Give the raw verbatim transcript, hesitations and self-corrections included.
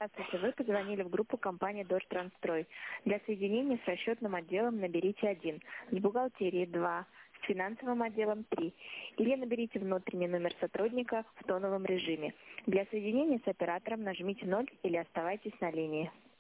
Здравствуйте, вы позвонили в группу компании «Дождь-Трансстрой». Для соединения с расчетным отделом наберите один, с бухгалтерией два, с финансовым отделом три. Или наберите внутренний номер сотрудника в тоновом режиме. Для соединения с оператором нажмите ноль или оставайтесь на линии.